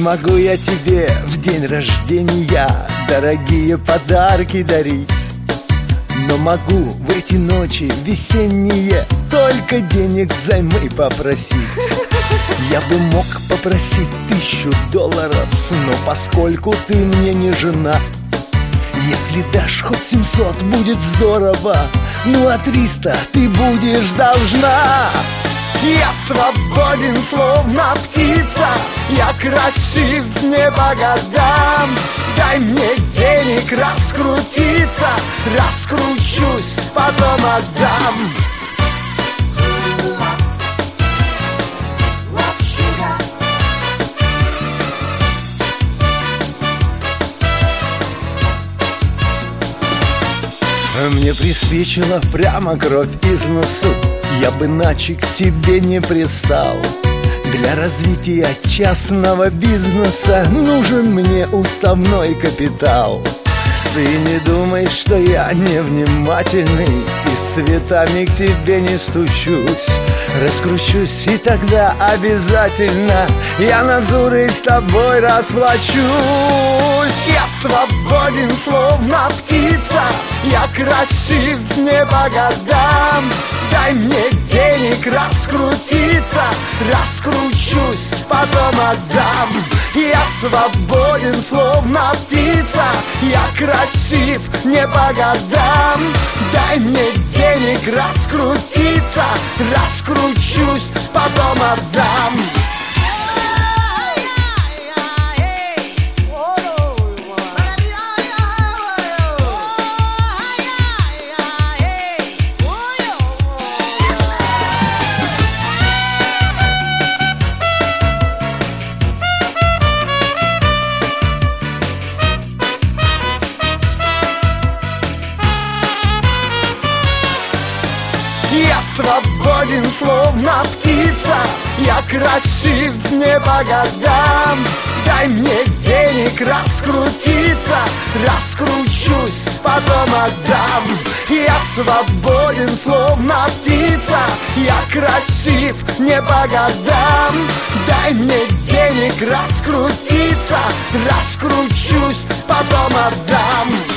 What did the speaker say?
могу я тебе в день рождения дорогие подарки дарить, но могу в эти ночи весенние только денег взаймы попросить. Я бы мог попросить $1000, но поскольку ты мне не жена, если дашь хоть 700, будет здорово, ну а 300 ты будешь должна. Я свободен, словно птица, я красив не по годам. Дай мне денег раскрутиться, раскручусь, потом отдам. Мне приспичила прямо кровь из носу, я бы иначе к тебе не пристал. Для развития частного бизнеса нужен мне уставной капитал. Ты не думай, что я невнимательный и с цветами к тебе не стучусь. Раскручусь, и тогда обязательно я натурой с тобой расплачусь. Я свободен, словно птица, я красив не по годам. Дай мне денег раскрутиться, раскручусь, потом отдам. Я свободен, словно птица, я красив не по годам. Дай мне денег раскрутиться, раскручусь, потом отдам. Я свободен, словно птица, я красив не по годам. Дай мне денег раскрутиться, раскручусь, потом отдам. Я свободен, словно птица, я красив не по годам. Дай мне денег раскрутиться, раскручусь, потом отдам.